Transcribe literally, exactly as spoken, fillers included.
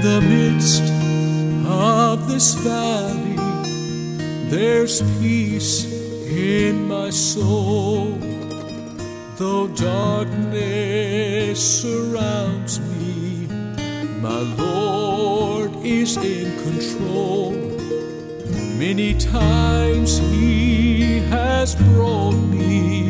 the midst of this valley, there's peace in my soul. Though darkness surrounds me, my Lord is in control. Many times He has brought me